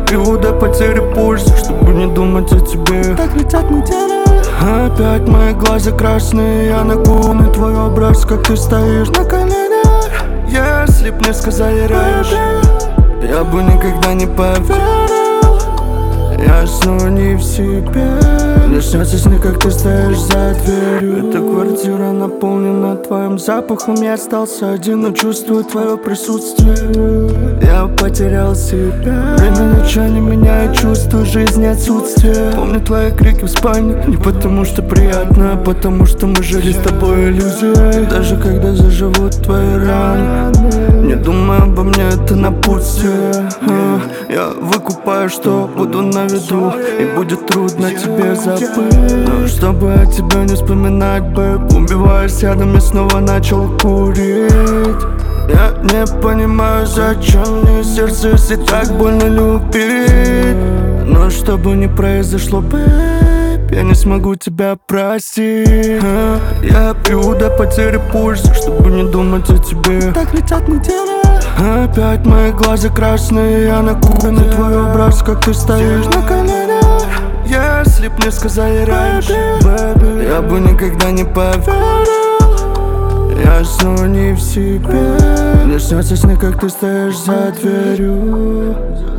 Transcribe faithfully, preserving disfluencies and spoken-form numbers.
пью до потери пульса, чтобы не думать о тебе. Так летят недели. Опять мои глаза красные, я на гуны твой образ, как ты стоишь На коленях. Если б мне сказали раньше, я бы никогда не поверил. Я снова не в себе. Мне снятся сны, как ты стоишь за дверью. Эта квартира наполнена твоим запахом. Я остался один, но чувствую твое присутствие. Я потерял себя. Время ничего не меняет, чувствую жизни отсутствие. Помню твои крики в спальне, не потому что приятно, а потому что мы жили с тобой иллюзией. Даже когда заживут твои раны, не думай обо мне, это напутствие. а, Я выкупаю, что буду на виду, и будет трудно тебе забыть. Но чтобы о тебе не вспоминать бы, убиваясь рядом, я снова начал курить. Я не понимаю, зачем мне сердце, если так больно любить. Но чтобы не произошло, бэйб, я не смогу тебя простить. а, Я пью до потери пульса, чтобы не думать о тебе. Так летят недели. Опять мои глаза красные, я на кухне твой образ, как ты стоишь На коленях. Если б мне сказали раньше, baby, я бы никогда не поверил. Я снова не в себе. Мне снятся сны, как ты стоишь за дверью.